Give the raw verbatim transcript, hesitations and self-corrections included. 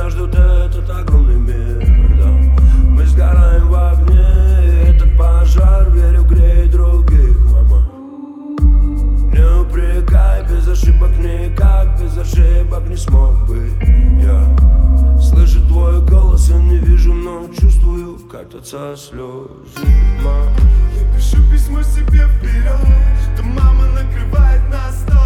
Меня ждет этот огромный мир, да. Мы сгораем в огне, этот пожар, верю, греет других, мама. Не упрекай, без ошибок никак, без ошибок не смог бы я. Слышу твой голос, я не вижу, но чувствую, катятся слезы, мам. Я пишу письмо себе вперед, что мама накрывает на стол.